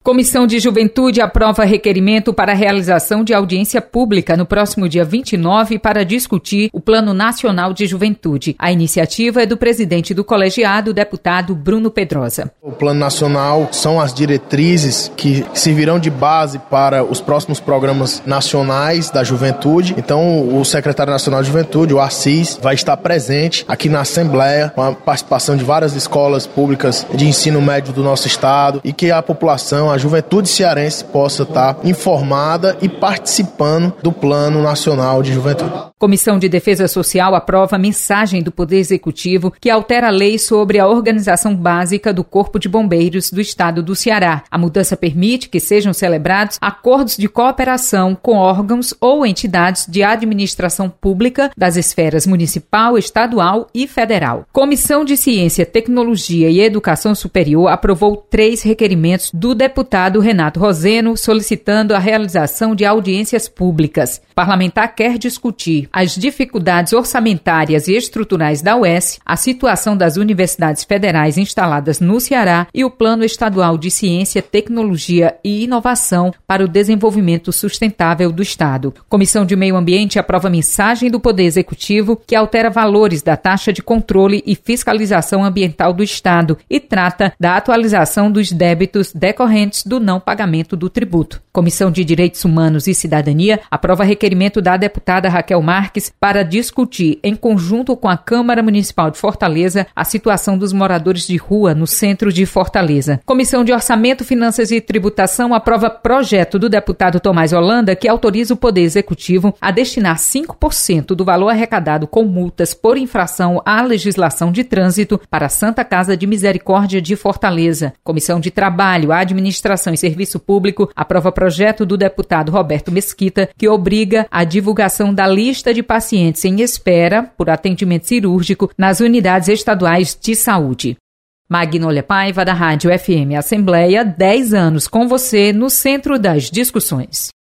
Comissão de Juventude aprova requerimento para a realização de audiência pública no próximo dia 29 para discutir o Plano Nacional de Juventude. A iniciativa é do presidente do colegiado, deputado Bruno Pedrosa. O Plano Nacional são as diretrizes que servirão de base para os próximos programas nacionais da juventude. Então, o secretário nacional de juventude, o Assis, vai estar presente aqui na Assembleia, com a participação de várias escolas públicas de ensino médio do nosso estado, e que a população, a juventude cearense, possa estar informada e participando do Plano Nacional de Juventude. Comissão de Defesa Social aprova a mensagem do Poder Executivo que altera a lei sobre a organização básica do Corpo de Bombeiros do Estado do Ceará. A mudança permite que sejam celebrados acordos de cooperação com órgãos ou entidades de administração pública das esferas municipal, estadual e federal. Comissão de Ciência, Tecnologia e Educação Superior aprovou 3 requerimentos do deputado Renato Roseno, solicitando a realização de audiências públicas. O parlamentar quer discutir as dificuldades orçamentárias e estruturais da UES, a situação das universidades federais instaladas no Ceará e o Plano Estadual de Ciência, Tecnologia e Inovação para o Desenvolvimento Sustentável do Estado. Comissão de Meio Ambiente aprova mensagem do Poder Executivo que altera valores da taxa de controle e fiscalização ambiental do Estado e trata da atualização dos débitos decorrentes do não pagamento do tributo. Comissão de Direitos Humanos e Cidadania aprova requerimento da deputada Raquel Marques para discutir, em conjunto com a Câmara Municipal de Fortaleza, a situação dos moradores de rua no centro de Fortaleza. Comissão de Orçamento, Finanças e Tributação aprova projeto do deputado Tomás Holanda que autoriza o Poder Executivo a destinar 5% do valor arrecadado com multas por infração à legislação de trânsito para a Santa Casa de Misericórdia de Fortaleza. Comissão de Trabalho, Administração e Serviço Público aprova projeto do deputado Roberto Mesquita que obriga a divulgação da lista de pacientes em espera por atendimento cirúrgico nas unidades estaduais de saúde. Magnólia Paiva, da Rádio FM Assembleia, 10 anos com você no centro das discussões.